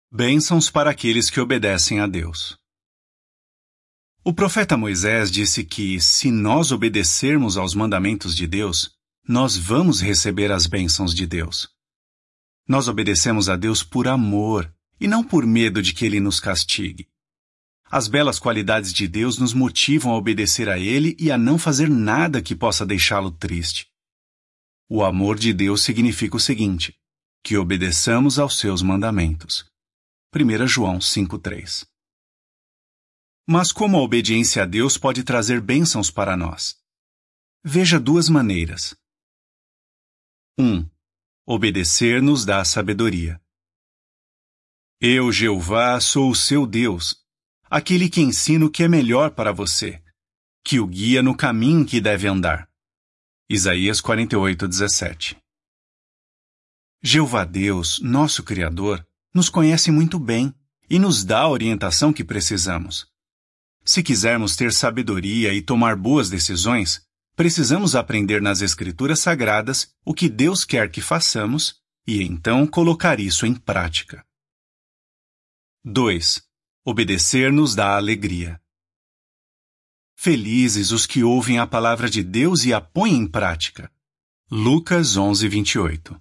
Bênçãos para aqueles que obedecem a Deus. O profeta Moisés disse que, se nós obedecermos aos mandamentos de Deus, nós vamos receber as bênçãos de Deus. Nós obedecemos a Deus por amor e não por medo de que Ele nos castigue. As belas qualidades de Deus nos motivam a obedecer a Ele e a não fazer nada que possa deixá-lo triste. O amor de Deus significa o seguinte: que obedeçamos aos seus mandamentos. 1 João 5,3. Mas como a obediência a Deus pode trazer bênçãos para nós? Veja duas maneiras. 1. Obedecer nos dá sabedoria. Eu, Jeová, sou o seu Deus, aquele que ensina o que é melhor para você, que o guia no caminho que deve andar. Isaías 48:17. Jeová Deus, nosso Criador, nos conhece muito bem e nos dá a orientação que precisamos. Se quisermos ter sabedoria e tomar boas decisões, precisamos aprender nas Escrituras Sagradas o que Deus quer que façamos e então colocar isso em prática. 2. Obedecer nos dá alegria. Felizes os que ouvem a palavra de Deus e a põem em prática. Lucas 11:28.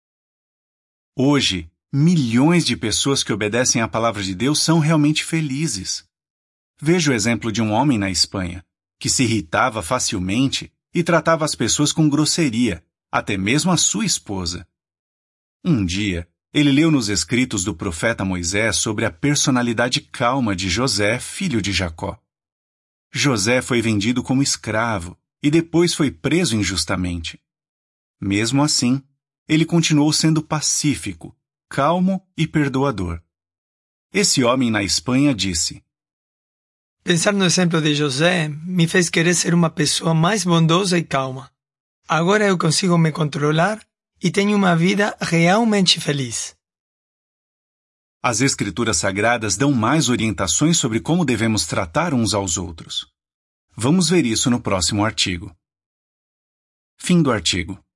Hoje, milhões de pessoas que obedecem à palavra de Deus são realmente felizes. Veja o exemplo de um homem na Espanha, que se irritava facilmente e tratava as pessoas com grosseria, até mesmo a sua esposa. Um dia, ele leu nos escritos do profeta Moisés sobre a personalidade calma de José, filho de Jacó. José foi vendido como escravo e depois foi preso injustamente. Mesmo assim, ele continuou sendo pacífico, calmo e perdoador. Esse homem na Espanha disse: Pensar no exemplo de José me fez querer ser uma pessoa mais bondosa e calma. Agora eu consigo me controlar e tenho uma vida realmente feliz. As Escrituras Sagradas dão mais orientações sobre como devemos tratar uns aos outros. Vamos ver isso no próximo artigo. Fim do artigo.